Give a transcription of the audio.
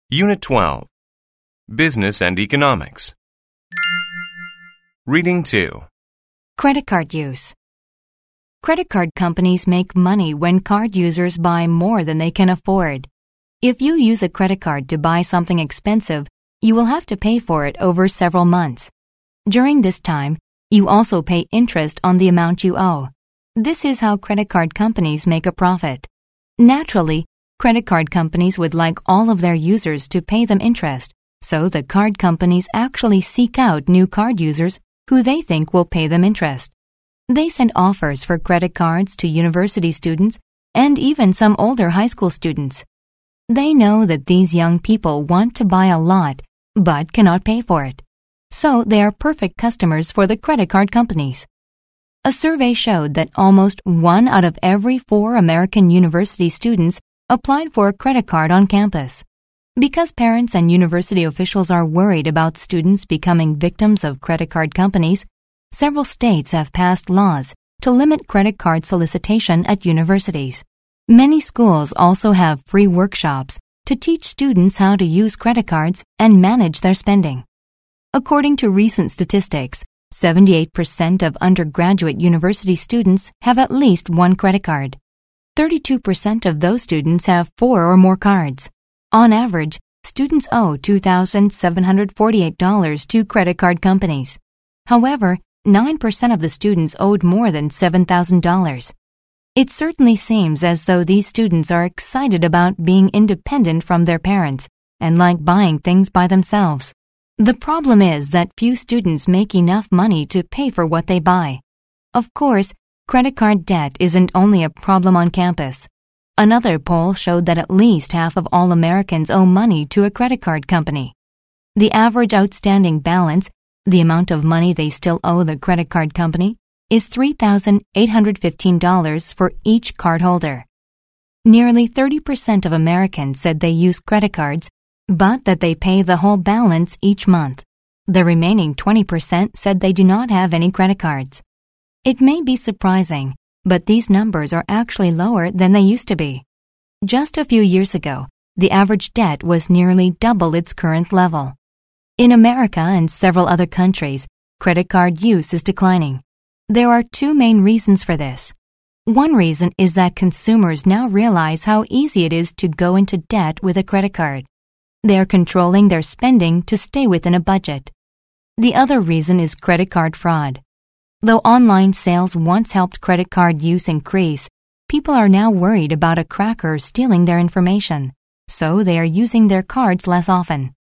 Unit 12. Business and Economics. Reading 2. Credit card use. Credit card companies make money when card users buy more than they can afford. If you use a credit card to buy something expensive, you will have to pay for it over several months. During this time, you also pay interest on the amount you owe. This is how credit card companies make a profit. Naturally, credit card companies would like all of their users to pay them interest, so the card companies actually seek out new card users who they think will pay them interest. They send offers for credit cards to university students and even some older high school students. They know that these young people want to buy a lot but cannot pay for it, so they are perfect customers for the credit card companies. A survey showed that almost 1 out of every 4 American university students applied for a credit card on campus. Because parents and university officials are worried about students becoming victims of credit card companies, several states have passed laws to limit credit card solicitation at universities. Many schools also have free workshops to teach students how to use credit cards and manage their spending. According to recent statistics, 78% of undergraduate university students have at least one credit card. 32% of those students have 4 or more cards. On average, students owe $2,748 to credit card companies. However, 9% of the students owed more than $7,000. It certainly seems as though these students are excited about being independent from their parents and like buying things by themselves. The problem is that few students make enough money to pay for what they buy. Of course, credit card debt isn't only a problem on campus. Another poll showed that at least half of all Americans owe money to a credit card company. The average outstanding balance, the amount of money they still owe the credit card company, is $3,815 for each cardholder. Nearly 30% of Americans said they use credit cards, but that they pay the whole balance each month. The remaining 20% said they do not have any credit cards. It may be surprising, but these numbers are actually lower than they used to be. Just a few years ago, the average debt was nearly double its current level. In America and several other countries, credit card use is declining. There are 2 main reasons for this. One reason is that consumers now realize how easy it is to go into debt with a credit card. They are controlling their spending to stay within a budget. The other reason is credit card fraud. Though online sales once helped credit card use increase, people are now worried about a cracker stealing their information, so they are using their cards less often.